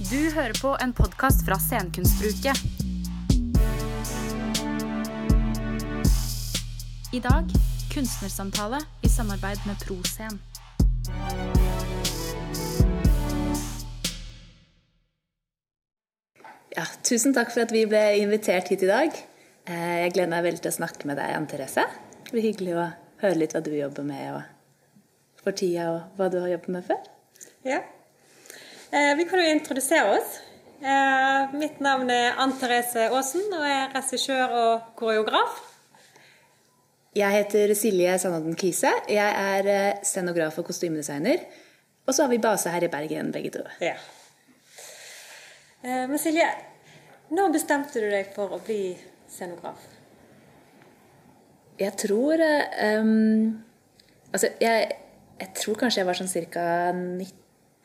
Du hører på en podcast fra Scenekunstbruket. I dag, kunstnersamtale I samarbeid med ProScen. Ja, tusen takk for at vi ble invitert hit I dag. Jeg gleder meg veldig til å snakke med deg, Anne-Therese. Det blir hyggelig å høre litt hva du jobber med og for tida, og hva du har jobbet med før. Ja, vi kan jo introdusere oss. Mitt navn Anne-Therese Aasen, og jeg regissør og koreograf. Jeg heter Silje Sandholm Kise. Jeg scenograf og kostymedesigner. Og så har vi base her I Bergen, begge to. Ja. Men Silje, når bestemte du deg for å bli scenograf? Jeg tror jeg tror kanskje jeg var sånn cirka 19.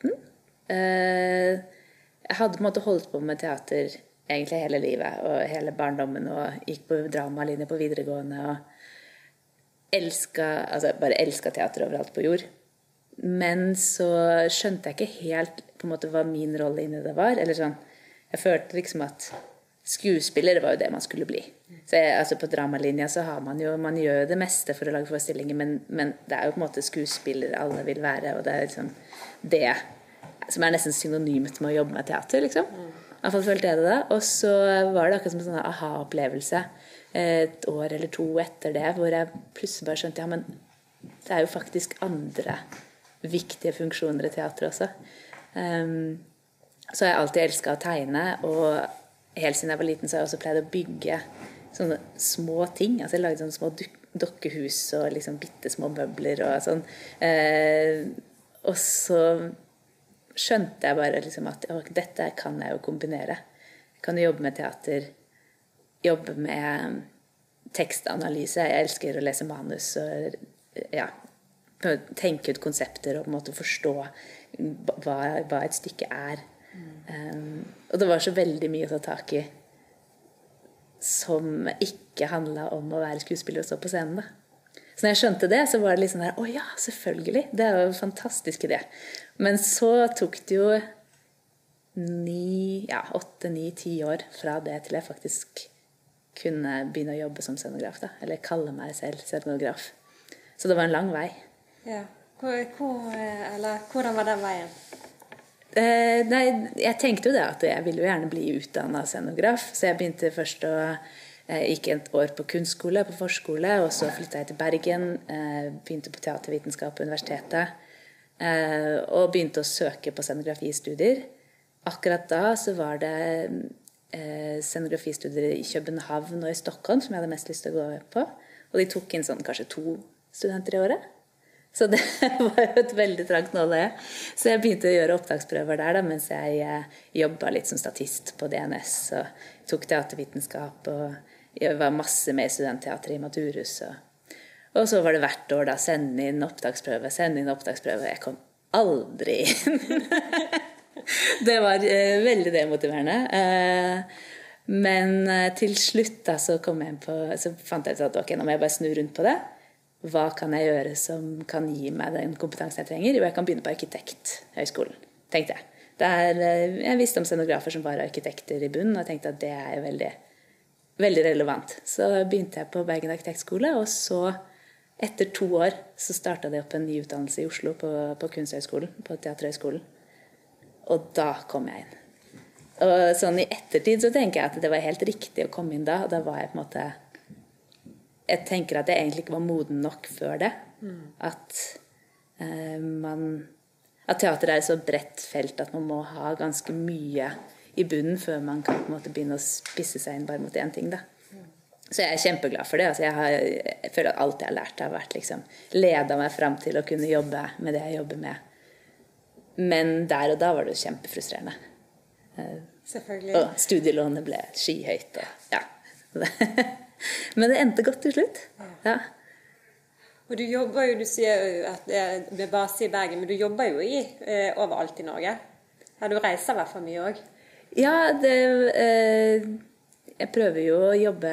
Jeg hadde på en måte holdt på med teater egentlig hele livet og hele barndommen og gikk på dramalinje på videregående og bare elsket teater overalt på jord. Men så skjønte jeg ikke helt på en måte hva min rolle inni det var. Eller sånn, jeg følte liksom at skuespiller var jo det man skulle bli. Så på dramalinja så har man gjør det meste for å lage forestillinger, men det jo på en måte skuespiller alle vil være, og det liksom det som nesten synonymt med å jobbe med teater, liksom. I hvert fall følte jeg det da. Og så var det akkurat som en sånn aha-opplevelse et år eller to etter det, hvor jeg plutselig bare skjønte, ja, men det jo faktisk andre viktige funksjoner I teater også. Så har jeg alltid elsket å tegne, og helt siden jeg var liten så har jeg også pleid å bygge sånne små ting. Jeg lagde sånne små dokkehus og liksom bittesmå møbler og sånn. Og så skjønte jeg bare liksom at dette kan jeg jo kombinere. Jeg kan jobbe med teater, jobbe med tekstanalyse. Jeg elsker å lese manus og ja, tenke ut konsepter og på en måte forstå hva et stykke og det var så veldig mye å ta tak I som ikke handlet om å være skuespiller og stå på scenen da. Så når jeg skjønte det, så var det liksom der, ja, selvfølgelig, det jo en fantastisk idé. Men så tok det jo 8, 9, 10 år fra det til jeg faktisk kunne begynne å jobbe som scenograf da, eller kalle meg selv scenograf. Så det var en lang vei. Ja. Hvordan var den veien? Nei, jeg tenkte jo det at jeg ville jo gjerne bli utdannet scenograf, så jeg begynte først gikk et år på kunstskole, på forskole, og så flyttet jeg til Bergen, begynte på teatervitenskap på universitetet, og begynte å søke på scenografistudier. Akkurat da så var det scenografistudier I København og I Stockholm som jeg hadde mest lyst til å gå på, og de tok inn sånn kanskje 2 studenter I året. Så det var jo et veldig trangt nåle. Så jeg begynte å gjøre opptaksprøver der da, mens jeg jobbet litt som statist på DNS og tok teatervitenskap og jeg var masse med I studentteater I Maturus og så var det hvert år da sende inn opptaksprøve jeg kom aldri inn det var veldig demotiverende men til slutt da så kom jeg inn på så fant jeg ut at ok, nå må jeg bare snu rundt på det hva kan jeg gjøre som kan gi meg den kompetansen jeg trenger jo, jeg kan begynne på arkitekthøyskolen tenkte jeg jeg visste om scenografer som var arkitekter I bunnen og jeg tenkte at det jo veldig veldig relevant. Så begynte jeg på Bergen Arkitektskole, og så etter 2 år så startet jeg opp en ny utdannelse I Oslo på Kunsthøgskolen, på Teaterhøgskolen. Og da kom jeg inn. Og sånn I ettertid så tenker jeg at det var helt riktig å komme inn da, og da var jeg på en måte jeg tenker at jeg egentlig ikke var moden nok før det. At at teater et så bredt felt at man må ha ganske mye I bunnen før man kan på en måte begynne å spisse seg inn bare mot en ting da. Så jeg kjempeglad for det. Jeg føler at alt jeg har lært har vært liksom, ledet meg frem til å kunne jobbe med det jeg jobber med. Men der og da var det jo kjempefrustrerende. Selvfølgelig. Og studielånet ble skyhøyt. Og, ja. Men det endte godt til slutt. Ja. Og du jobber jo, du sier jo at det ble base I Bergen, men du jobber jo overalt I Norge. Ja, du reiser I hvert fall mye også. Ja, jeg prøver jo å jobbe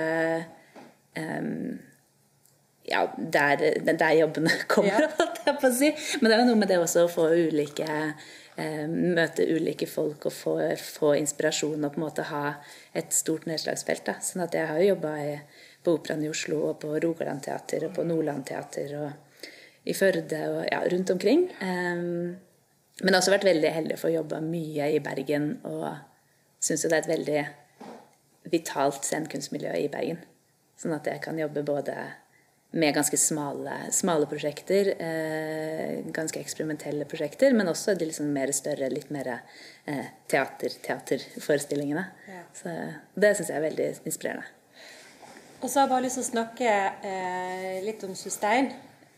ja, der jobbene kommer, alt jeg på å si. Men det jo noe med det også å få ulike møte ulike folk og få inspirasjon og på en måte ha et stort nedslagsfelt. Da. Sånn at jeg har jo jobbet på Operaen i Oslo og på Rogaland Teater og på Nordland Teater og i Førde og ja, rundt omkring. Men jeg har også vært veldig heldig for å jobbe mye i Bergen og synes jo det er et veldig vitalt scenekunstmiljø i Bergen. Sånn at jeg kan jobbe både med ganske smale prosjekter, ganske eksperimentelle prosjekter, men også de liksom mer større, litt mer teaterforestillingene. Ja. Så det synes jeg er veldig inspirerende. Og så har jeg bare lyst til å snakke litt om Sustein.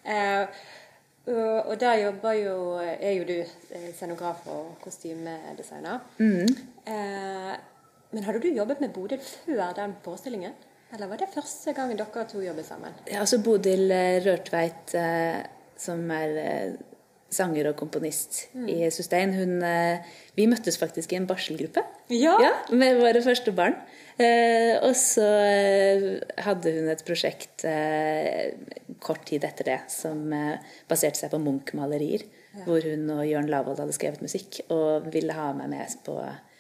Og der er jo du scenograf og kostymedesigner. Men hadde du jobbet med Bodil før den forestillingen? Eller var det første gangen dere to jobbet sammen? Ja, altså Bodil Rørtveit, som er sanger og komponist i Sustein, vi møttes faktisk i en barselgruppe. Ja, med våre første barn. Og så hadde hun et prosjekt kort tid etter det, som baserte seg på Munch-malerier, hvor hun og Jørn Lavold hadde skrevet musikk, og ville ha meg med på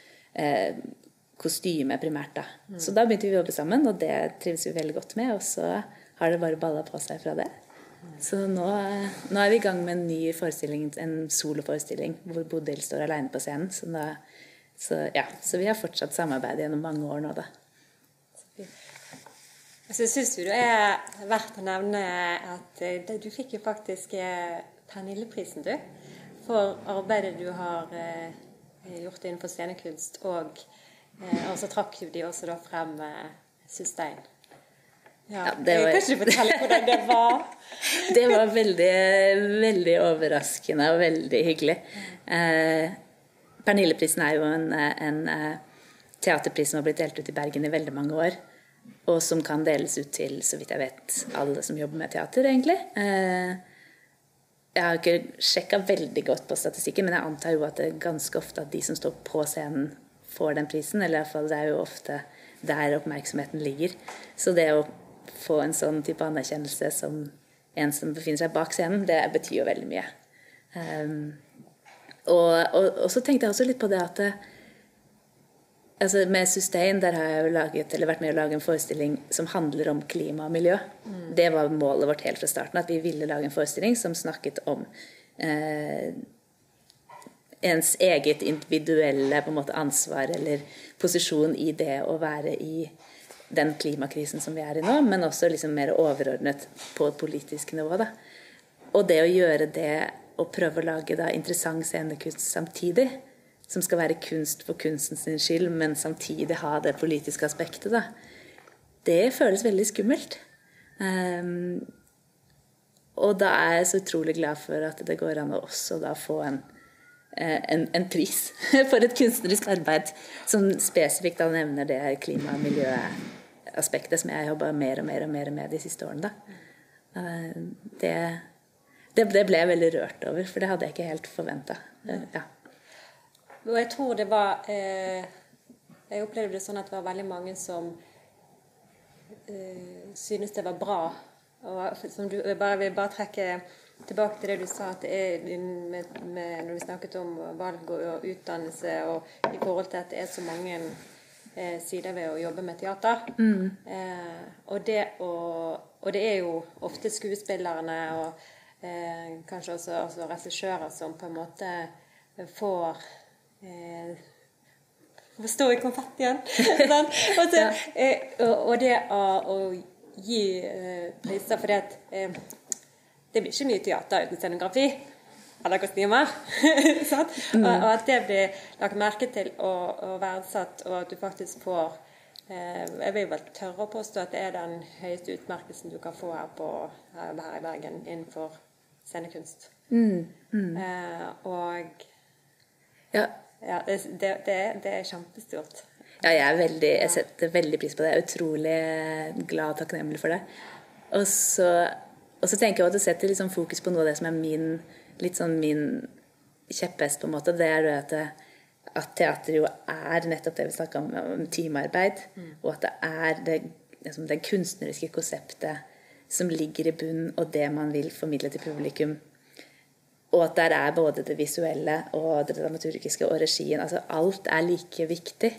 kostyme primært da. Så da begynte vi å jobbe sammen, og det trives vi veldig godt med, og så har det bare ballet på seg fra det. Så nå er vi i gang med en ny forestilling, en soloforestilling, hvor Bodil står alene på scenen. Så vi har fortsatt samarbeid gjennom mange år nå da. Så synes jo det er verdt å nevne at du fikk jo faktisk Pernilleprisen du, for arbeidet du har gjort innenfor scenekunst, og så trakk de også da frem Sustein. Ja, kan ikke du fortelle hvordan det var? Det var veldig, veldig overraskende og veldig hyggelig. Pernilleprisen er jo en teaterpris som har blitt delt ut i Bergen i veldig mange år, og som kan deles ut til, så vidt jeg vet, alle som jobber med teater egentlig. Jeg har ikke sjekket veldig godt på statistikken, men jeg antar jo at det er ganske ofte at de som står på scenen får den prisen, eller i hvert fall det er jo ofte der oppmerksomheten ligger. Så det å få en sånn type anerkjennelse som en som befinner seg bak scenen, det betyr jo veldig mye. Og så tenkte jeg også litt på det at altså med Sustein, der har jeg jo vært med å lage en forestilling som handler om klima og miljø. Det var målet vårt helt fra starten, at vi ville lage en forestilling som snakket om ens eget individuelle på en måte ansvar eller posisjon i det å være i den klimakrisen som vi er i nå, men også liksom mer overordnet på et politisk nivå da. Og det å gjøre det og prøve å lage da interessant scenekunst samtidig, som skal være kunst for kunstens skyld, men samtidig ha det politiske aspektet da. Det føles veldig skummelt. Og da er jeg så utrolig glad for at det går an å også da få en pris for et kunstnerisk arbeid som spesifikt da nevner det klima- og miljøaspektet som jeg jobber mer og mer med de siste årene da. Det ble jeg veldig rørt over, for det hadde jeg ikke helt forventet. Ja. Og jeg tror det var jeg opplevde det sånn at det var veldig mange som synes det var bra, og som du vil bare trekke tilbake til det du sa, at det når vi snakket om valg og utdannelse, og i forhold til at det er så mange sider ved å jobbe med teater. Og det er jo ofte skuespillerne og kanskje også regissører som på en måte får stå i konfettien. Og det å gi priser, for det at det blir ikke mye teater uten scenografi eller kostymer. Og at det blir lagt merke til og verdsatt, og at du faktisk får jeg vil vel tørre å påstå at det er den høyeste utmerkelsen du kan få her i Bergen innenfor scenekunst. Og ja, det er kjempestort. Ja, jeg setter veldig pris på det. Jeg er utrolig glad og takknemlig for det. Og så tenker jeg at det setter litt sånn fokus på noe av det som er min kjepphest på en måte. Det er det at teater jo er nettopp det vi snakker om teamarbeid, og at det er det kunstneriske konseptet som ligger i bunnen, og det man vil formidle til publikum, Og at der både det visuelle og det dramaturgiske og regien. Altså alt like viktig.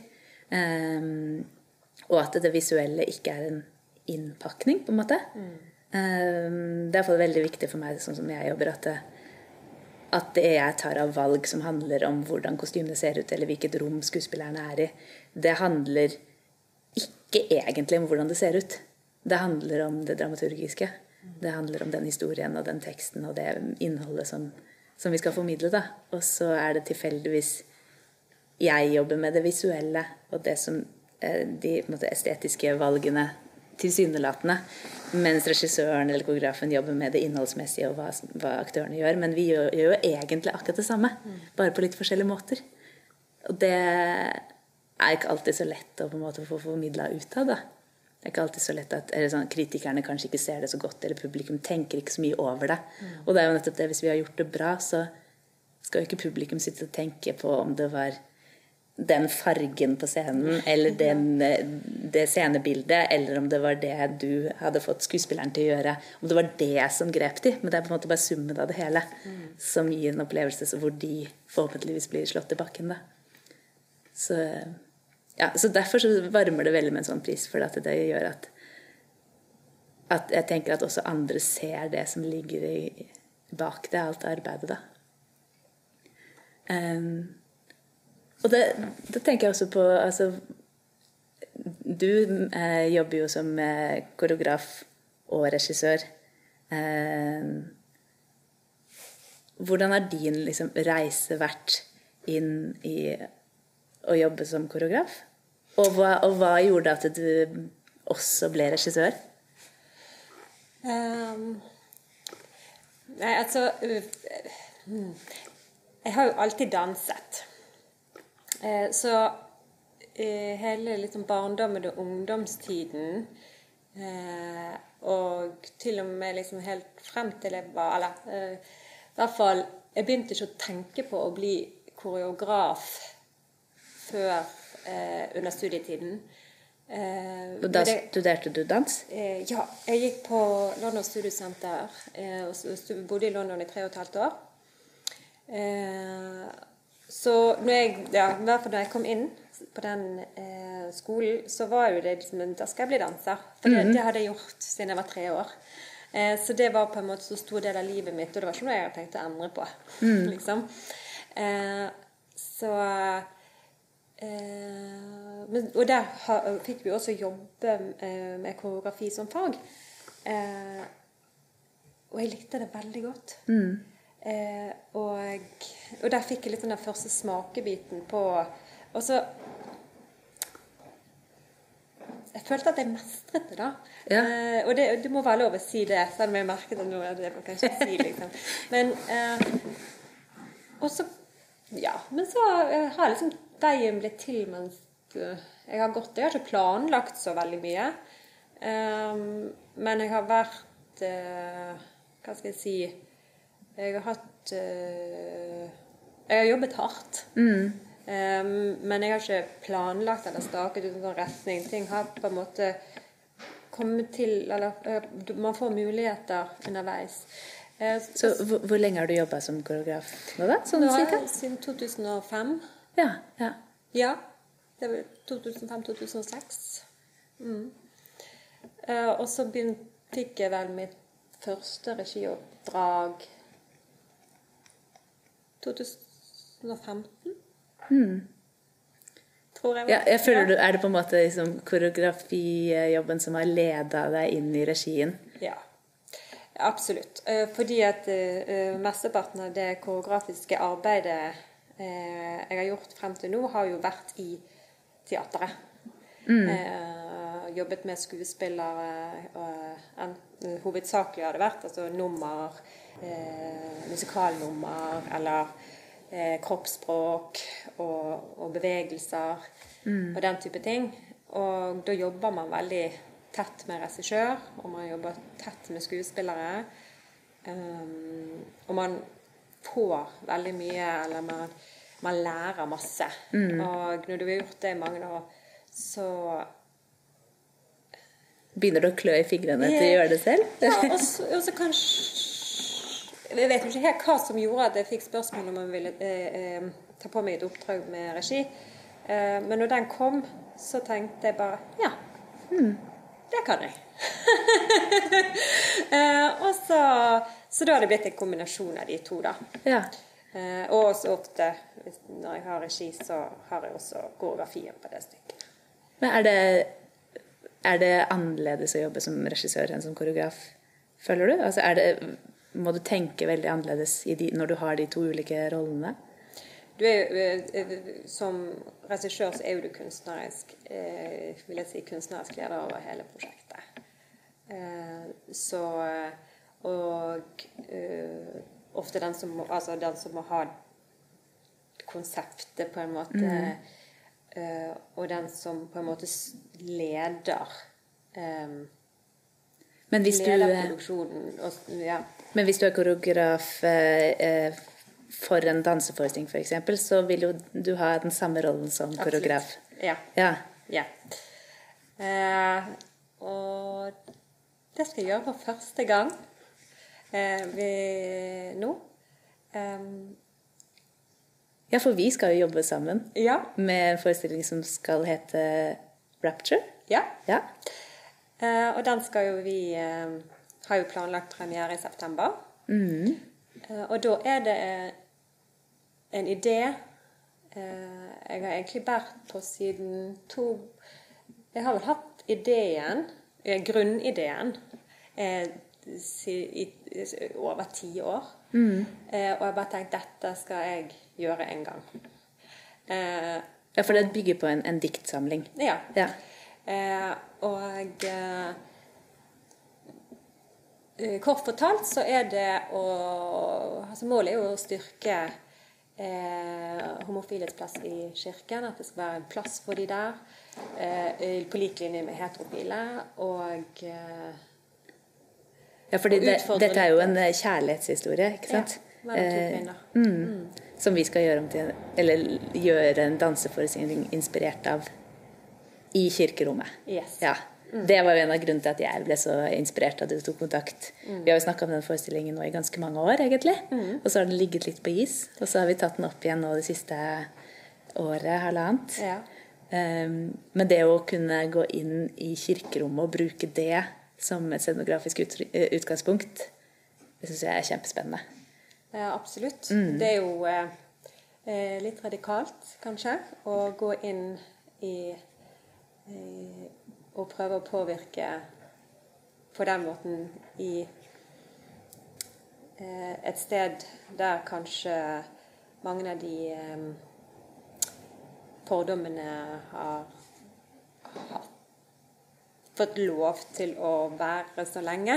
Og at det visuelle ikke en innpakning, på en måte. Det er veldig viktig for meg, sånn som jeg jobber, at det jeg tar av valg som handler om hvordan kostymene ser ut, eller hvilket rom skuespillerne i, det handler ikke egentlig om hvordan det ser ut. Det handler om det dramaturgiske. Det handler om den historien og den teksten og det innholdet som vi skal formidle. Da. Og så det tilfeldigvis jeg jobber med det visuelle og det som de på en måte, estetiske valgene tilsynelatende, mens regissøren eller koreografen jobber med det innholdsmessige og hva aktørene gjør. Men vi gjør jo egentlig akkurat det samme, bare på litt forskjellige måter. Og det ikke alltid så lett å på en måte få formidlet ut av. Da. Det ikke alltid så lett at kritikerne kanskje ikke ser det så godt, eller publikum tenker ikke så mye over det. Og det jo nettopp det, hvis vi har gjort det bra, så skal jo ikke publikum sitte og tenke på om det var den fargen på scenen, eller det scenebildet, eller om det var det du hadde fått skuespilleren til å gjøre, om det var det som grep de, men det på en måte bare summen av det hele, som gir en opplevelse hvor de forhåpentligvis blir slått i bakken. Da. Så derfor så varmer det veldig med en sånn pris, for at det gjør at jeg tenker at også andre ser det som ligger bak det, alt arbeidet. Da. Og det tenker jeg også på, altså, du jobber jo som koreograf og regissør. Hvordan har din liksom, reise vært inn i å jobbe som koreograf? Og hva gjorde at du også ble regissør? Nei, altså jeg har jo alltid danset. Så hele liksom barndommen og ungdomstiden og til og med liksom helt frem til jeg var, eller i hvert fall, jeg begynte ikke å tenke på å bli koreograf før under studietiden. Og da studerte du dans? Ja, jeg gikk på London Studio Center og bodde i London i 3,5 år. Så i hvert fall når jeg kom inn på den skolen, så var jo det liksom, da skal jeg bli danser. For det hadde jeg gjort siden jeg var 3 år. Så det var på en måte så stor del av livet mitt, og det var ikke noe jeg hadde tenkt å endre på. Liksom. Og der fikk vi også jobbe med koreografi som fag. Og jeg likte det veldig godt. Og der fikk jeg litt den første smakebiten på, og så jeg følte at jeg mestret det da. Ja. Og det må være lov å si det, selv om jeg merket at noe det kan ikke si liksom. Men men så har liksom veien blitt til mens jeg har ikke planlagt så veldig mye, men jeg har vært hva skal jeg si, jeg har jobbet hardt, men jeg har ikke planlagt eller staket ut en sånn retning. Ting har på en måte kommet til, eller man får muligheter underveis. Så hvor lenge har du jobbet som koreograf nå da? Sånn cirka? Siden 2005. Ja, det var 2005-2006. Og så fikk jeg vel mitt første regioppdrag 2015. Tror jeg. Ja, jeg føler det på en måte liksom, koreografijobben som har ledet deg inn i regien? Ja, absolutt. Fordi at mesteparten av det koreografiske arbeidet jeg har gjort frem til nå, har jo vært i teateret. Jobbet med skuespillere, hovedsakelig har det vært, altså nummer, musikalnummer, eller kroppsspråk og bevegelser, og den type ting. Og da jobber man veldig tett med regissør, og man jobber tett med skuespillere. Og man får veldig mye, eller man lærer masse. Og når du har gjort det i mange år, så begynner du å klø i fingrene til å gjøre det selv? Ja, og så kanskje Jeg vet ikke helt hva som gjorde at jeg fikk spørsmål om jeg ville ta på meg et oppdrag med regi. Men når den kom, så tenkte jeg bare, ja, det kan jeg. Og så da har det blitt en kombinasjon av de to da. Ja. Og også ofte, når jeg har regi, så har jeg også koreografien på det stykket. Men er det annerledes å jobbe som regissør enn som koreograf, føler du? Altså må du tenke veldig annerledes når du har de to ulike rollene? Du som regissør så jo du kunstnerisk, vil jeg si kunstnerisk leder over hele prosjektet. Ofte den som må ha konseptet på en måte, og den som på en måte leder produksjonen. Ja. Men hvis du er koreograf for en danseforestilling for eksempel, så vil jo du ha den samme rollen som koreograf. Ja. Ja. Og det skal jeg gjøre for første gang nå. Ja, for vi skal jo jobbe sammen med en forestilling som skal hete Rapture. Ja. Ja. Og den skal jo vi har jo planlagt premiere i september. Og da det en idé jeg har egentlig vært på siden jeg har vel hatt ideen, grunnideen i over 10 år. Og jeg bare tenkte, dette skal jeg gjøre en gang. Ja, for det bygger på en diktsamling. Ja. Kort fortalt så det målet jo å styrke homofiles plass i kirken, at det skal være en plass for de der, på lik linje med heterofile, og ja, fordi dette jo en kjærlighetshistorie, ikke sant? Ja, som vi skal gjøre gjøre en danseforestilling inspirert av i kirkerommet. Yes. Ja. Det var jo en av grunnene til at jeg ble så inspirert av det du tok kontakt. Vi har jo snakket om den forestillingen nå i ganske mange år, egentlig. Og så har den ligget litt på is, og så har vi tatt den opp igjen nå det siste året, halvannet. Ja. Men det å kunne gå inn i kirkerommet og bruke det som et scenografisk utgangspunkt, det synes jeg kjempespennende. Ja, absolutt. Det jo litt radikalt, kanskje, å gå inn og prøve å påvirke på den måten i et sted der kanskje mange av de fordommene har fått lov til å være så lenge.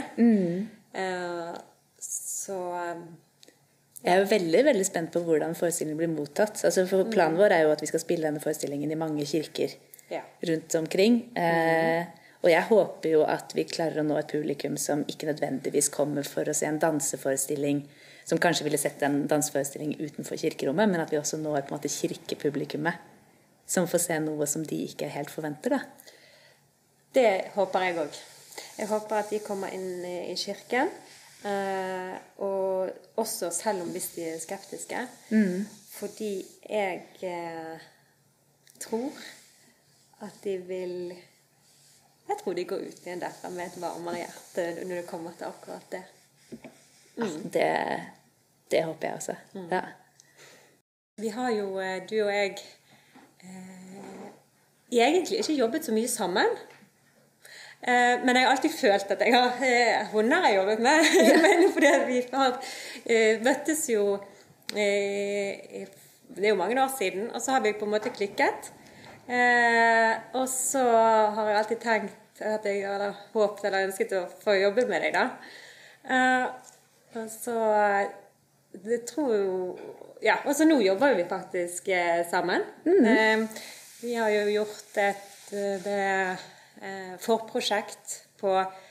Jeg jo veldig, veldig spent på hvordan forestillingen blir mottatt. Altså, for planen vår jo at vi skal spille denne forestillingen i mange kirker rundt omkring. Og jeg håper jo at vi klarer å nå et publikum som ikke nødvendigvis kommer for å se en danseforestilling, som kanskje ville sett en danseforestilling utenfor kirkerommet, men at vi også når på en måte kirkepublikummet, som får se noe som de ikke helt forventer, da. Det håper jeg også. Jeg håper at de kommer inn i kirken, og også selv om hvis de skeptiske, fordi jeg tror at de går ut igjen derfra med et varmere hjerte når det kommer til akkurat det. Det håper jeg også. Ja. Vi har jo, du og jeg, egentlig ikke jobbet så mye sammen. Men jeg har alltid følt at jeg har hunder jeg jobbet med. Men fordi vi har møttes jo, det jo mange år siden, og så har vi på en måte klikket. Og så har jeg alltid tenkt at jeg hadde håpet eller ønsket å få jobbe med deg da. Og så det tror jo, ja, og så nå jobber vi faktisk sammen. Vi har jo gjort et forprosjekt på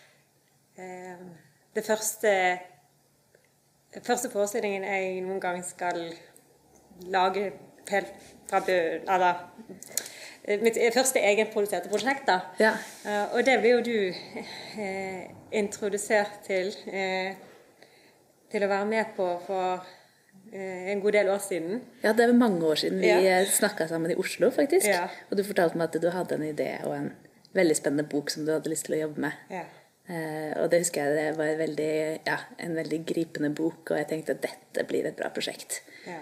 det første forestillingen jeg noen gang skal lage helt fra eller mitt første egenproduserte prosjekt da. Ja. Og det blir jo du introdusert til til å være med på for en god del år siden. Ja, det mange år siden vi snakket sammen i Oslo, faktisk. Ja. Og du fortalte meg at du hadde en idé og en veldig spennende bok som du hadde lyst til å jobbe med. Ja. Og det husker jeg, det var en veldig gripende bok, og jeg tenkte at dette blir et bra prosjekt. Ja.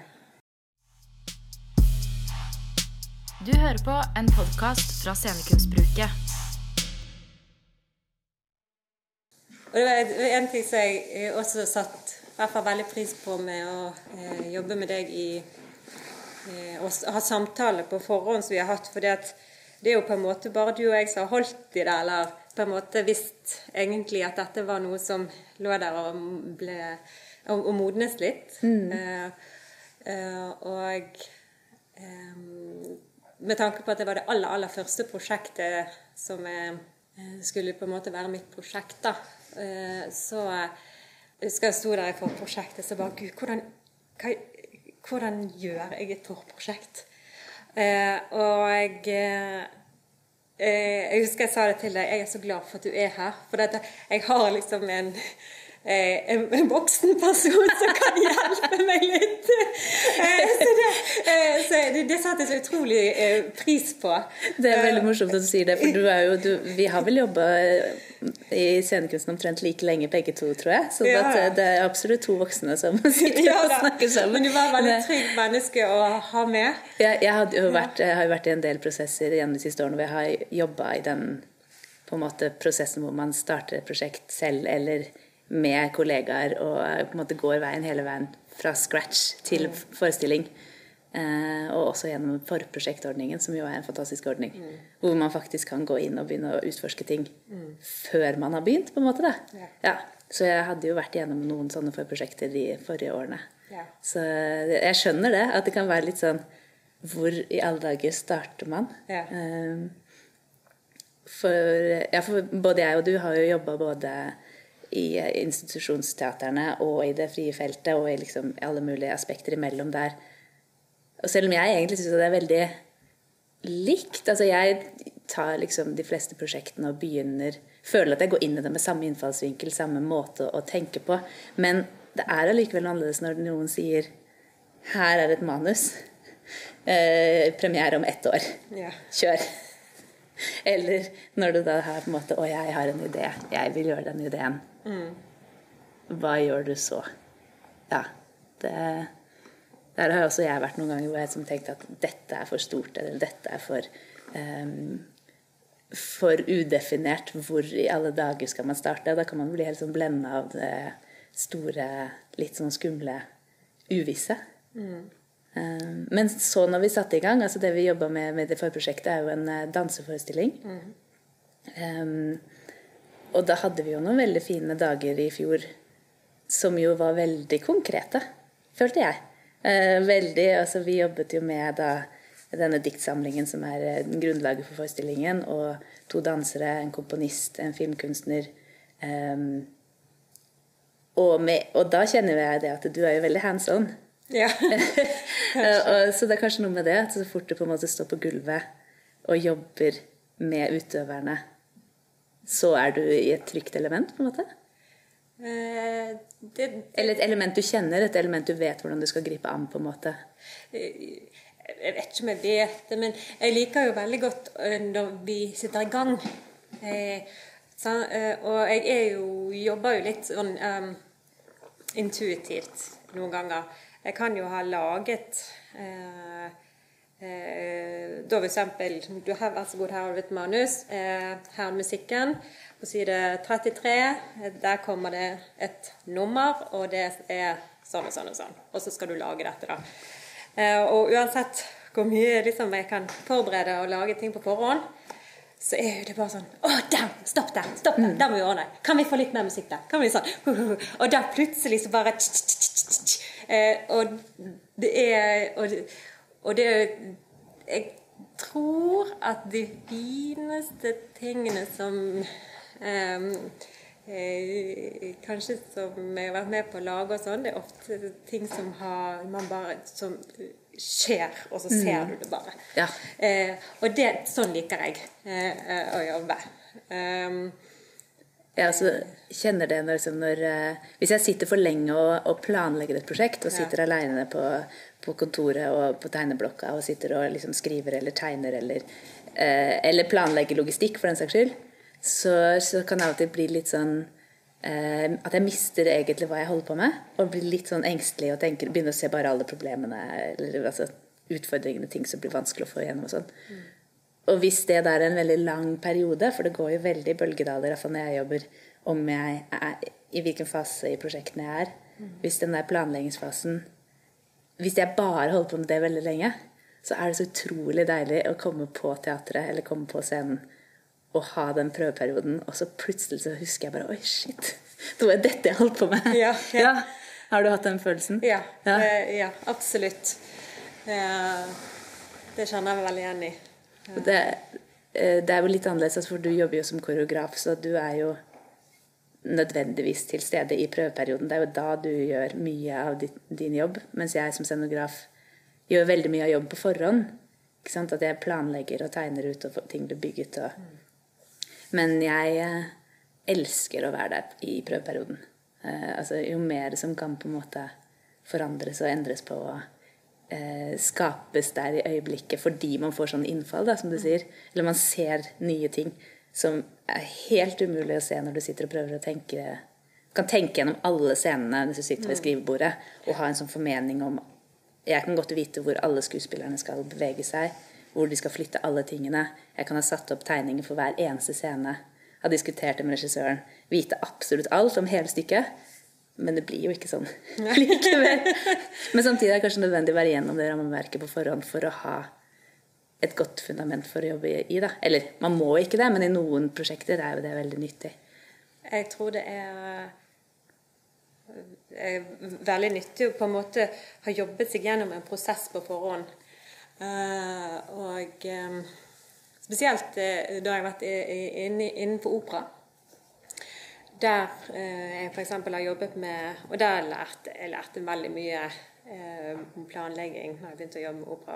Du hører på en podcast fra Scenekunstbruket. Og det var en ting som jeg også satt i hvert fall veldig pris på med å jobbe med deg og ha samtaler på forhånd som vi har hatt, fordi at det jo på en måte bare du og jeg som har holdt i det, eller på en måte visst egentlig at dette var noe som lå der og modnes litt. Og med tanke på at det var det aller første prosjektet som skulle på en måte være mitt prosjekt da, så jeg sto der for prosjektet, så bare, Gud, hvordan gjør jeg et forprosjekt? Og jeg husker jeg sa det til deg, jeg så glad for at du her, for jeg har liksom en voksen person som kan hjelpe meg litt. Så det satte jeg så utrolig pris på. Det veldig morsomt at du sier det, for vi har vel jobbet i scenekunsten omtrent like lenge begge to, tror jeg. Så det absolutt to voksne som sitter og snakker sammen. Men du var veldig trygg menneske å ha med. Jeg har jo vært i en del prosesser gjennom de siste årene, hvor jeg har jobbet i den på en måte prosessen hvor man starter et prosjekt selv, eller med kollegaer, og på en måte går hele veien fra scratch til forestilling. Og også gjennom forprosjektordningen, som jo en fantastisk ordning, hvor man faktisk kan gå inn og begynne å utforske ting før man har begynt, på en måte da. Ja. Så jeg hadde jo vært gjennom noen sånne forprosjekter de forrige årene. Ja. Så jeg skjønner det, at det kan være litt sånn, hvor i alle dager starter man? Ja. For både jeg og du har jo jobbet både i institusjonsteaterne og i det frie feltet og i liksom alle mulige aspekter imellom der. Og selv om jeg egentlig synes det er veldig likt, altså jeg tar liksom de fleste prosjektene og føler at jeg går inn i det med samme innfallsvinkel, samme måte å tenke på, men det er allikevel annerledes når noen sier her er et manus, premiere om 1 år, kjør. Eller når du da har på en måte, jeg har en idé, jeg vil gjøre den ideen. Hva gjør du så? Ja, der har også jeg vært noen ganger hvor jeg som tenkte at dette er for stort, eller dette er for udefinert. Hvor i alle dager skal man starte? Da kan man bli helt sånn blendet av det store, litt sånn skumle uvisse. Men så når vi satte i gang, altså det vi jobbet med det forprosjektet er jo en danseforestilling. Og da hadde vi jo noen veldig fine dager i fjor som jo var veldig konkrete, følte jeg. Altså vi jobbet jo med da denne diktsamlingen som er grunnlaget for forestillingen, og 2 dansere, en komponist, en filmkunstner. Og da kjenner jeg det at du er jo veldig hands-on. Ja. Så det er kanskje noe med det, at så fort du på en måte står på gulvet og jobber med utøverne, så er du i et trygt element, på en måte? Eller et element du kjenner, et element du vet hvordan du skal gripe an, på en måte? Jeg vet ikke om jeg vet det, men jeg liker jo veldig godt når vi sitter i gang. Og jeg jobber jo litt sånn intuitivt noen ganger. Jeg kan jo ha laget da for eksempel, du har vært så god, her har du et manus, her er musikken, på side 33, der kommer det et nummer, og det er sånn og sånn og sånn, og så skal du lage dette da. Og uansett hvor mye liksom jeg kan forberede og lage ting på forhånd, så er jo det bare sånn, stopp der, der må vi ordne, kan vi få litt mer musikk der, kan vi sånn, og da plutselig så bare og det jeg tror at de fineste tingene som kanskje som jeg har vært med på å lage og sånn, det er ofte ting som som skjer, og så ser du det bare. Ja. Og sånn liker jeg å jobbe. Jeg også kjenner det hvis jeg sitter for lenge og planlegger et prosjekt, og sitter alene på kontoret og på tegneblokka, og sitter og liksom skriver eller tegner, eller planlegger logistikk for den saks skyld, så kan det av og til bli litt sånn, at jeg mister egentlig hva jeg holder på med, og blir litt sånn engstelig, og begynner å se bare alle problemene, eller altså utfordringene, ting som blir vanskelig å få igjennom og sånn. Og hvis det der er en veldig lang periode, for det går jo veldig i bølgedaler, i hvert fall når jeg jobber, om jeg er i hvilken fase i prosjektene jeg er. Hvis den der planleggingsfasen, hvis jeg bare holder på med det veldig lenge, så er det så utrolig deilig å komme på teatret, eller komme på scenen, og ha den prøveperioden, og så plutselig så husker jeg bare, oi shit, det var dette jeg holdt på med. Ja. Har du hatt den følelsen? Ja, absolutt. Det kjenner jeg veldig igjen i. Det er jo litt annerledes, for du jobber jo som koreograf, så du er jo nødvendigvis til stede i prøveperioden. Det er jo da du gjør mye av din jobb, mens jeg som scenograf gjør veldig mye av jobb på forhånd. Ikke sant? At jeg planlegger og tegner ut, og ting blir bygget. Men jeg elsker å være der i prøveperioden. Altså, jo mer som kan på en måte forandres og endres på, skapes der i øyeblikket, fordi man får sånn innfall, da, som du sier. Eller man ser nye ting som er helt umulig å se når du sitter og prøver å kan tenke gjennom alle scenene hvis du sitter ved skrivebordet, og ha en sånn formening om, jeg kan godt vite hvor alle skuespillerne skal bevege seg, hvor de skal flytte alle tingene. Jeg kan ha satt opp tegninger for hver eneste scene, ha diskutert det med regissøren, vite absolutt alt om hele stykket, men det blir jo ikke sånn likevel. Men samtidig er det kanskje nødvendig å være gjennom det rammeverket på forhånd for å ha et godt fundament for å jobbe i. Da. Eller, man må ikke det, men i noen prosjekter er jo det veldig nyttig. Jeg tror det er veldig nyttig å på en måte ha jobbet seg gjennom en prosess på forhånd. Og spesielt da jeg har vært innenfor opera, der jeg for eksempel har jobbet med, og der jeg lærte veldig mye om planlegging når jeg begynte å jobbe med opera.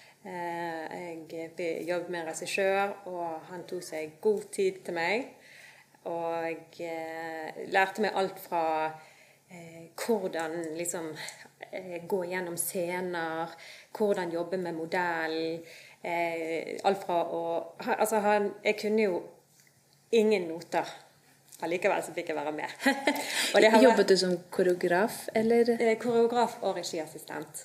Jeg jobbet med en regissør, og han tok seg god tid til meg, og lærte meg alt fra hvordan liksom gå gjennom scener, hvordan jobbe med modell, alt fra jeg kunne jo ingen noter. Allikevel så fikk jeg være med. Jobbet du som koreograf, eller? Koreograf og regiassistent.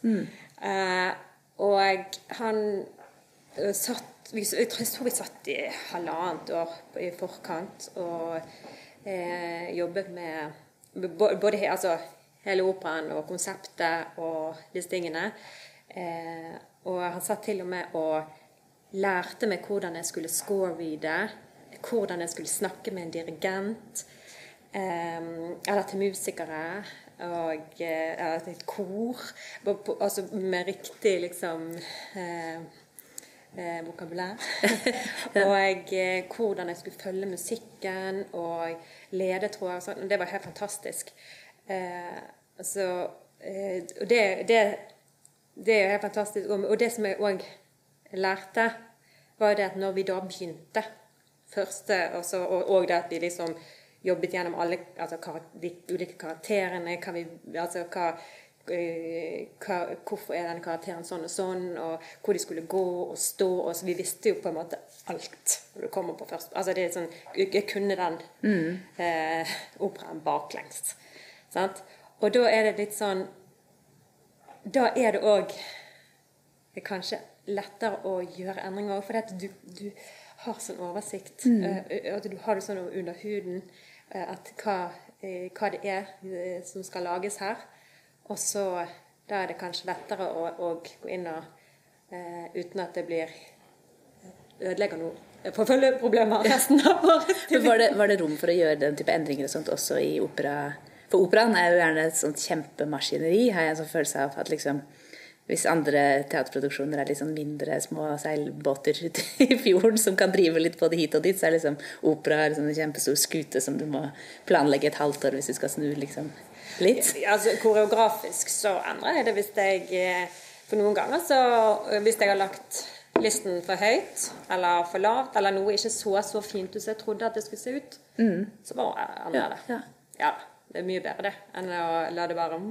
Og han satt, jeg tror vi satt i 1,5 år i forkant, og jobbet med både hele operaen og konseptet og disse tingene. Og han satt til og med og lærte meg hvordan jeg skulle score-reade, hvordan jeg skulle snakke med en dirigent, eller til musikere, og eller til et kor, altså med riktig liksom vokabulær. Og hvordan jeg skulle følge musikken, og lede, tror jeg. Det var helt fantastisk. Og det er helt fantastisk. Og det som jeg også lærte, var det at når vi da begynte, første, og det at vi liksom jobbet gjennom alle, de ulike karakterene, hvorfor er denne karakteren sånn og sånn, og hvor de skulle gå og stå, og så vi visste jo på en måte alt når du kommer på først. Det er sånn, jeg kunne den operaen baklengs. Sant? Og da er det litt sånn, da er det også kanskje lettere å gjøre endringer, for at du har sånn oversikt, at du har det sånn under huden, at hva det er som skal lages her, og så da er det kanskje lettere å gå inn og uten at det blir ødelegger noe forfølgeproblemer resten av året. Var det rom for å gjøre den type endringer og sånt også i opera? For operaen er jo gjerne et sånt kjempemaskineri, har jeg en sånn følelse av at liksom, hvis andre teaterproduksjoner er liksom mindre små seilbåter i fjorden som kan drive litt på det hit og dit, så er liksom opera liksom en kjempestor skute som du må planlegge et halvt år hvis du skal snu liksom litt. Koreografisk så endrer jeg det hvis jeg for noen ganger så hvis jeg har lagt listen for høyt, eller for lavt, eller noe ikke så fint ut som jeg trodde at det skulle se ut, så bare andre det. Ja, det er mye bedre det, enn å la det bare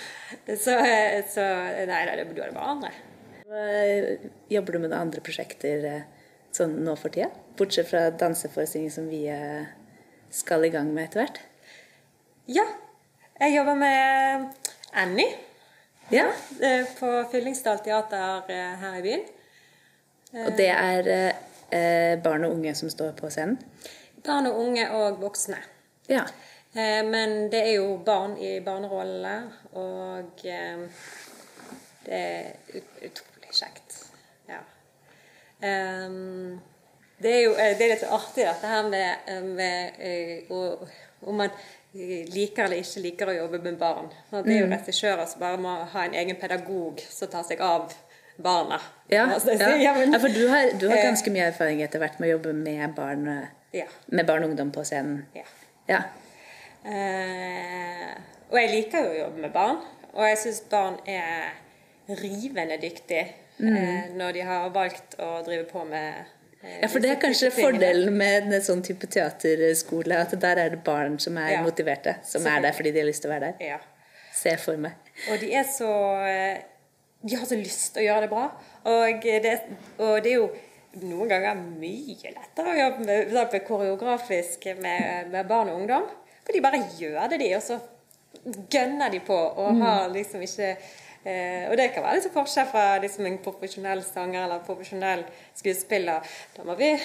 nei, da er det bare andre. Jobber du med noen andre prosjekter sånn nå for tida? Bortsett fra danseforestillingen som vi skal i gang med etter hvert? Ja, jeg jobber med Annie. Ja. På Fyllingsdal Teater her i byen. Og det er barn og unge som står på scenen? Barn og unge og voksne. Ja. Men det er jo barn i barnerollene, og det er utrolig kjekt. Ja. Det er litt artig dette her med om man liker eller ikke liker å jobbe med barn. Det er jo regissører som bare må ha en egen pedagog som tar seg av barna. Ja, for du har ganske mye erfaring etter hvert med å jobbe med barn og ungdom på scenen. Ja. Og jeg liker jo å jobbe med barn, og jeg synes barn er rivende dyktig når de har valgt å drive på med ja, for det er kanskje fordelen med en sånn type teaterskole, at der er det barn som er motiverte, som er der fordi de har lyst til å være der. Ja. Se for meg. Og de har så lyst til å gjøre det bra, og det er jo noen ganger mye lettere å jobbe med koreografisk med barn og ungdom, for de bare gjør det, og så gønner de på, og har liksom ikke og det kan være litt forskjell fra liksom en profesjonell sanger eller profesjonell skuespiller. Da må vi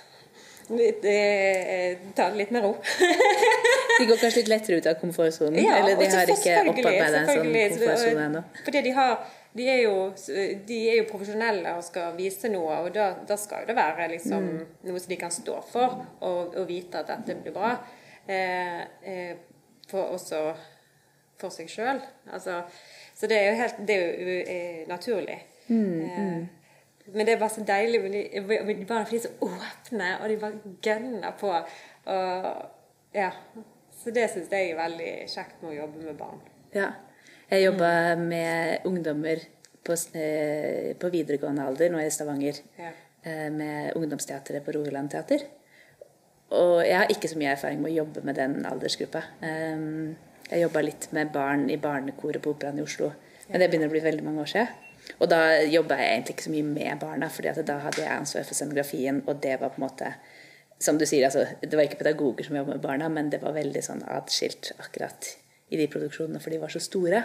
ta det litt med ro. De går kanskje litt lettere ut av komfortzonen, eller de har ikke opparbeidet en sånn komfortzone ennå. Fordi de er jo profesjonelle og skal vise noe, og da skal det være liksom noe som de kan stå for, og vite at dette blir bra. Også for seg selv. Altså, så det er jo naturlig. Men det er bare så deilig. Barna er så åpne, og de bare gønner på. Så det synes jeg er veldig kjekt med å jobbe med barn. Ja. Jeg jobbet med ungdommer på videregående alder nå i Stavanger, med ungdomsteateret på Rogaland Teater. Og jeg har ikke så mye erfaring med å jobbe med den aldersgruppa. Jeg jobbet litt med barn i barnekoret på Operaen i Oslo, men det begynner å bli veldig mange år siden. Og da jobbet jeg egentlig ikke så mye med barna, fordi at da hadde jeg ansvar for scenografien, og det var på en måte, som du sier, altså, det var ikke pedagoger som jobbet med barna, men det var veldig sånn atskilt akkurat i de produksjonene, for de var så store.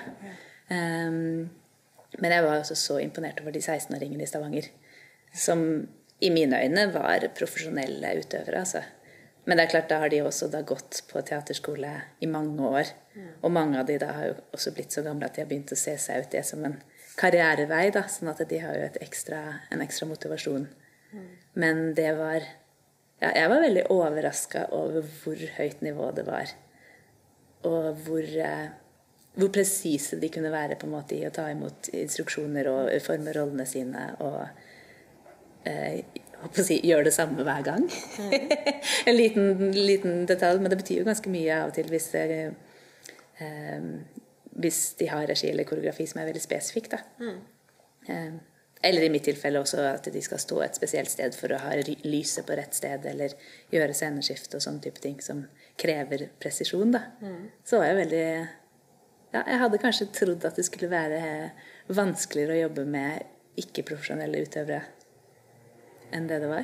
Men jeg var også så imponert over de 16-åringene i Stavanger, som i mine øyne var profesjonelle utøvere, altså. Men det er klart, da har de også gått på teaterskole i mange år. Og mange av de da har jo også blitt så gamle at de har begynt å se seg ut det som en karrierevei, da, sånn at de har jo en ekstra motivasjon. Men det var jeg var veldig overrasket over hvor høyt nivå det var. Og hvor presise de kunne være på en måte i å ta imot instruksjoner og forme rollene sine og gjøre det samme hver gang. En liten detalj, men det betyr jo ganske mye av og til hvis de har regi eller koreografi som er veldig spesifikk, da. Eller i mitt tilfelle også at de skal stå et spesielt sted for å ha lyset på rett sted, eller gjøre sceneskift og sånne type ting som krever presisjon, da. Så var jeg veldig jeg hadde kanskje trodd at det skulle være vanskeligere å jobbe med ikke-profesjonelle utøvere enn det var.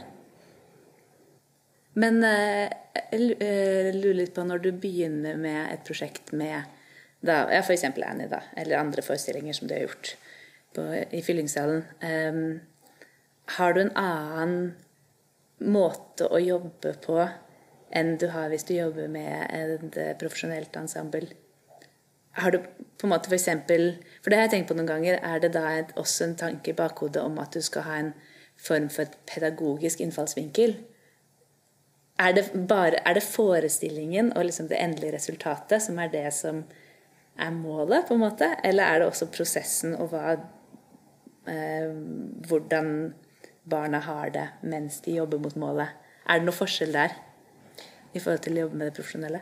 Men jeg lurer litt på når du begynner med et prosjekt med for eksempel Annie da, eller andre forestillinger som du har gjort i Fyllingsdalen. Har du en annen måte å jobbe på enn du har hvis du jobber med et profesjonelt ensemble? Har du på en måte for eksempel, for det har jeg tenkt på noen ganger, er det da også en tanke i bakhodet om at du skal ha en form for et pedagogisk innfallsvinkel? Er det forestillingen og liksom det endelige resultatet som er det som er målet, på en måte? Eller er det også prosessen og hvordan barna har det mens de jobber mot målet? Er det noe forskjell der i forhold til å jobbe med det profesjonelle?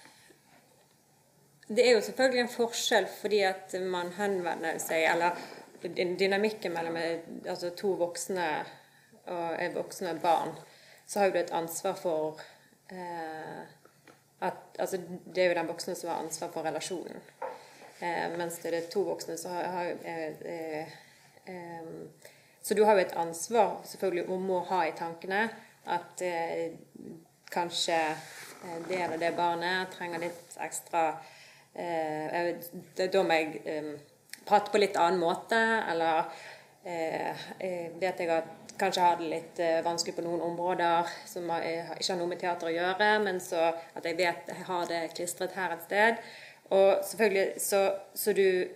Det er jo selvfølgelig en forskjell fordi at man henvender seg, eller dynamikken mellom altså to voksne og voksne barn, så har jo du et ansvar for at, altså det er jo den voksne som har ansvar for relasjonen. Mens det er to voksne så så du har jo et ansvar selvfølgelig om å ha i tankene at kanskje det eller det barnet trenger litt ekstra da må jeg prate på litt annen måte, eller vet jeg at kanskje har det litt vanskelig på noen områder som ikke har noe med teater å gjøre, men så at jeg vet jeg har det klistret her et sted. Og selvfølgelig så du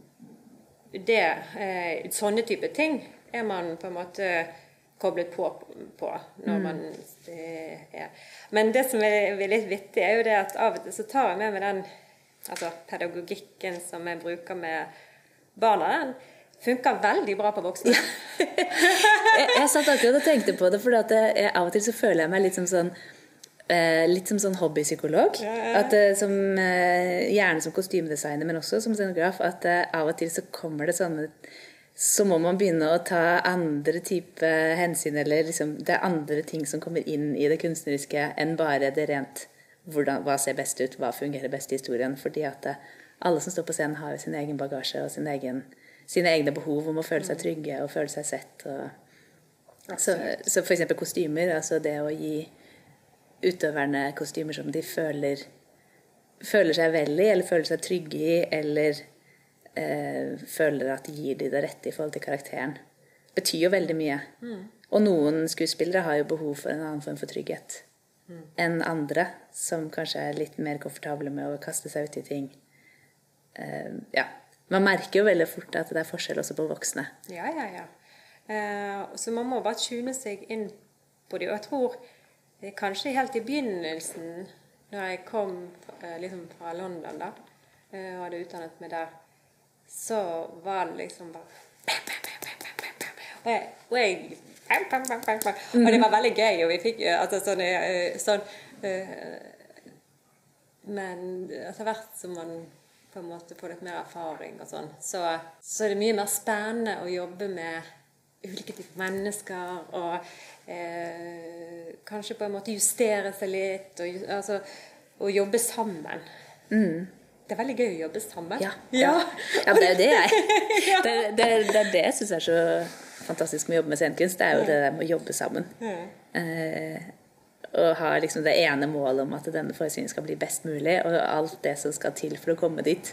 sånne type ting man på en måte koblet på når man Men det som litt vittig er jo det at av og til så tar jeg med den altså pedagogikken som jeg bruker med barna, den funker veldig bra på voksne. Jeg satt akkurat og tenkte på det, for av og til så føler jeg meg litt som sånn hobbypsykolog. At gjerne som kostymedesigner, men også som scenograf, at av og til så kommer det sånne, så må man begynne å ta andre type hensyn, eller liksom, det andre ting som kommer inn i det kunstneriske enn bare det rent hva ser best ut, hva fungerer best i historien, fordi at alle som står på scenen har jo sin egen bagasje og sine egne behov om å føle seg trygge og føle seg sett. Så for eksempel kostymer, altså det å gi utøverne kostymer som de føler seg vel i, eller føler seg trygge i, eller føler at de gir de det rette i forhold til karakteren, betyr jo veldig mye. Og noen skuespillere har jo behov for en annen form for trygghet enn andre, som kanskje er litt mer komfortable med å kaste seg ut i ting. Man merker jo veldig fort at det er forskjell også på voksne. Ja. Så man må bare tune seg inn på det. Og jeg tror kanskje helt i begynnelsen, når jeg kom liksom fra London da, og hadde utdannet meg der, så var det liksom bare og det var veldig gøy, og vi fikk altså men etter hvert som man på en måte får litt mer erfaring og sånn, så er det mye mer spennende å jobbe med ulike typer mennesker, og kanskje på en måte justere seg litt, og jobbe sammen. Det er veldig gøy å jobbe sammen. Ja, det er det det er det jeg synes er så fantastisk med å jobbe med scenekunst. Det er jo det der med å jobbe sammen. Og ha liksom det ene målet om at denne forestillingen skal bli best mulig, og alt det som skal til for å komme dit.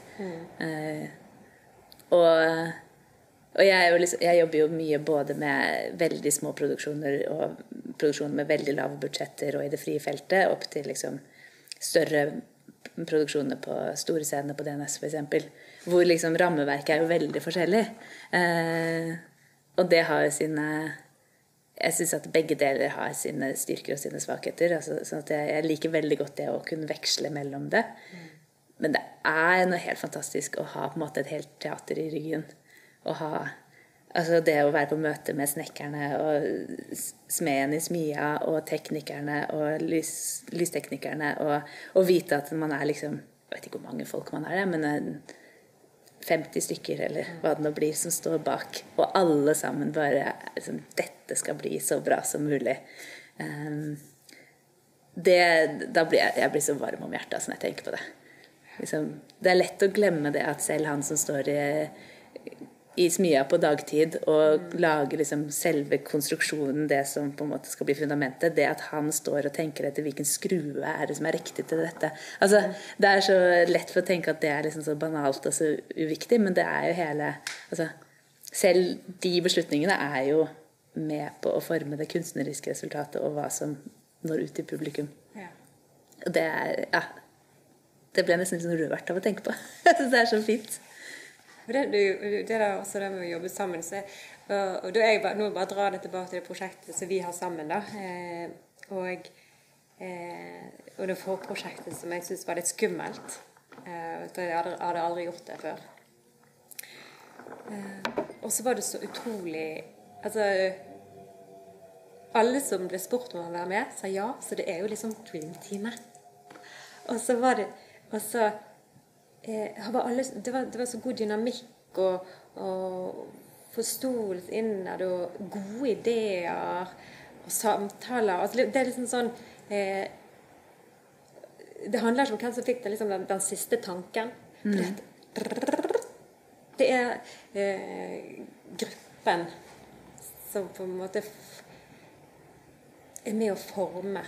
Og jeg jobber jo mye både med veldig små produksjoner og produksjoner med veldig lave budsjetter og i det frie feltet, opp til liksom større produksjoner på store scener på DNS for eksempel, hvor liksom rammeverket er jo veldig forskjellig. Og det har jo jeg synes at begge deler har sine styrker og sine svakheter, altså, sånn at jeg liker veldig godt det å kunne veksle mellom det. Men det er noe helt fantastisk å ha på en måte et helt teater i ryggen, og ha altså det å være på møte med snekkerne og smeden i smia og teknikerne og lysteknikerne og vite at man er liksom, jeg vet ikke hvor mange folk man er, men 50 stykker eller hva det nå blir som står bak, og alle sammen bare liksom, dette skal bli så bra som mulig. Da blir jeg blir så varm om hjertet når jeg tenker på det. Liksom, det er lett å glemme det at selv han som står i smia på dagtid og lager liksom selve konstruksjonen, det som på en måte skal bli fundamentet, det at han står og tenker etter hvilken skrue er det som er riktig til dette. Altså, det er så lett for å tenke at det er liksom så banalt og så uviktig, men det er jo altså, selv de beslutningene er jo med på å forme det kunstneriske resultatet og hva som når ut til publikum. Og det det ble nesten litt sånn rørt av å tenke på. Jeg synes det er så fint. Det er også det med å jobbe sammen, og da nå bare dra det tilbake til det prosjektet som vi har sammen da, og det forprosjektet som jeg synes var litt skummelt, for jeg hadde aldri gjort det før, og så var det så utrolig, altså alle som ble spurt om å være med sa ja, så det er jo liksom Dream-teamet, og så var det det var så god dynamikk, forståelse innad og gode ideer og samtaler. Altså, det er liksom sånn det handler ikke om hvem som fikk det, liksom den siste tanken. Det er gruppen som på en måte er med å forme.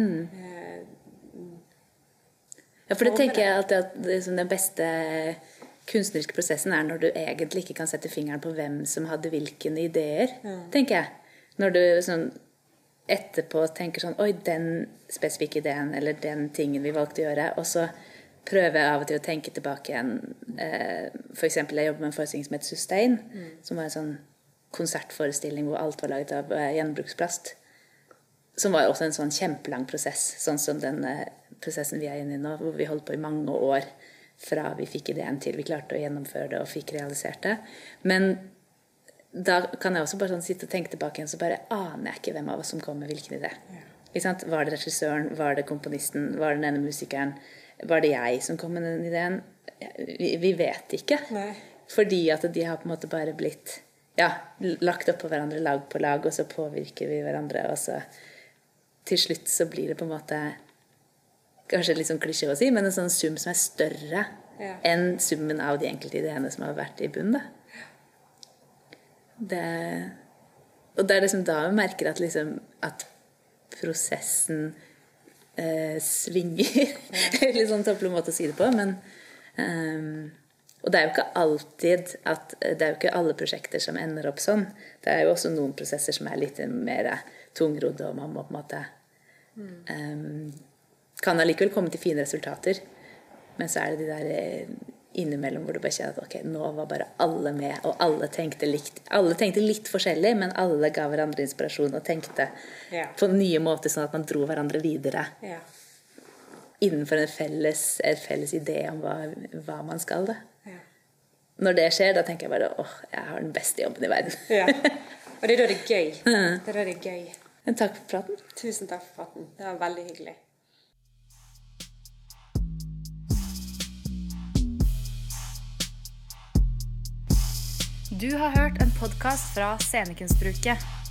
Ja, for det tenker jeg alltid at liksom, den beste kunstneriske prosessen er når du egentlig ikke kan sette fingeren på hvem som hadde hvilke ideer, tenker jeg. Når du sånn etterpå tenker sånn, oi, den spesifikke ideen, eller den tingen vi valgte å gjøre, og så prøver jeg av og til å tenke tilbake igjen. For eksempel, jeg jobber med en forestilling som heter Sustain, som var en sånn konsertforestilling hvor alt var laget av gjenbruksplast, som var også en sånn kjempelang prosess, sånn som den prosessen vi er inne i nå, hvor vi holdt på i mange år fra vi fikk ideen til vi klarte å gjennomføre det og fikk realisert det. Men da kan jeg også bare sånn sitte og tenke tilbake igjen, så bare aner jeg ikke hvem av oss som kom med hvilken idé. Ikke sant? Var det regissøren? Var det komponisten? Var det den ene musikeren? Var det jeg som kom med den ideen? Vi vet ikke. Nei. Fordi at de har på en måte bare blitt lagt opp på hverandre lag på lag, og så påvirker vi hverandre, og så til slutt så blir det på en måte kanskje litt sånn klisjé å si, men en sånn sum som er større enn summen av de enkelte ideene som har vært i bunnen. Og det er liksom da vi merker at, liksom, at prosessen svinger. Litt sånn tøffelig måte å si det på, men og det er jo ikke alltid det er jo ikke alle prosjekter som ender opp sånn. Det er jo også noen prosesser som er litt mer tungrodde, og man må på en måte kan allikevel komme til fine resultater, men så er det de der innimellom hvor du bare kjenner at ok, nå var bare alle med, og alle tenkte litt forskjellig, men alle ga hverandre inspirasjon og tenkte på nye måter, sånn at man dro hverandre videre innenfor en felles idé om hva man skal da. Når det skjer, da tenker jeg bare jeg har den beste jobben i verden. Og det er da det er gøy. Det er da det er gøy. Men takk for praten. Tusen takk for praten. Det var veldig hyggelig. Du har hørt en podcast fra Scenekunstbruket.